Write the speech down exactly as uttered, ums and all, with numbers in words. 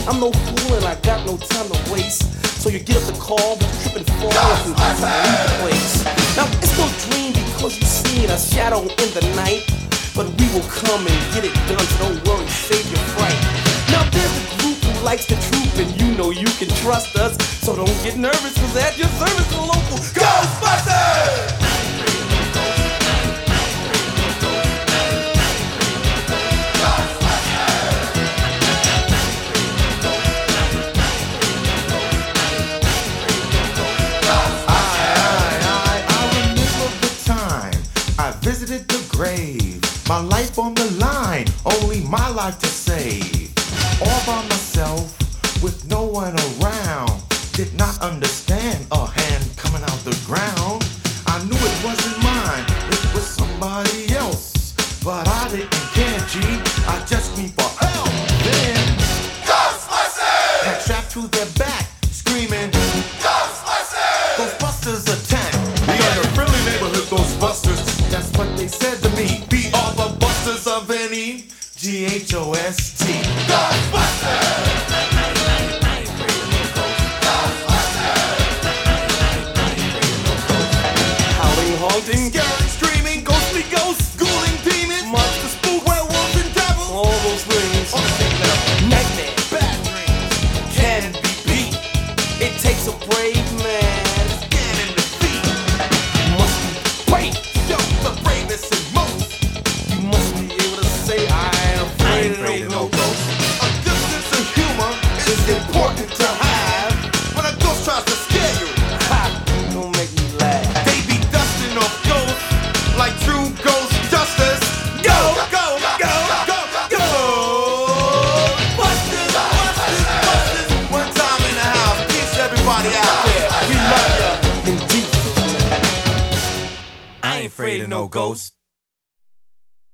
I'm no fool and I got no time to waste. So you get up the call, but you trip and fall and leave the place. Now it's no dream because you seen a shadow in the night, but we will come and get it done, so don't worry, save your fright. Now there's a group who likes the truth, and you know you can trust us, so don't get nervous, cause at your service the local Ghostbusters! Visited the grave, my life on the line, only my life to save. All by myself, with no one around. Did not understand a hand coming out the ground. I knew it wasn't mine, it was somebody else. But I didn't care, G, I just need for help. Then Ghostbusters! I trapped to their back, screaming Ghostbusters! Ghostbusters attack. We are the friendly neighborhood Ghostbusters. That's what they said to me. We are the busters of any G H O S T. Ghostbusters! Howling, haunting, Scaring, screaming, ghostly ghosts, ghouling demons, monster spook, werewolves and devils, all those things. on the same level. Nightmare Bad dreams can be beat. It takes a brave man. stand in the feet. Must be brave. Yo, the bravest and most. You must be able to say I ain't afraid, Afraid of of no no ghost. A good sense of humor is important to have. When a ghost tries to scare you, Ha! Don't make me laugh. they be dusting off ghosts like true ghost justice. Go, go, go, go, go! Busters, busters, busters. One time in the house, peace everybody out there. We love ya. Indeed. I ain't afraid of no ghosts.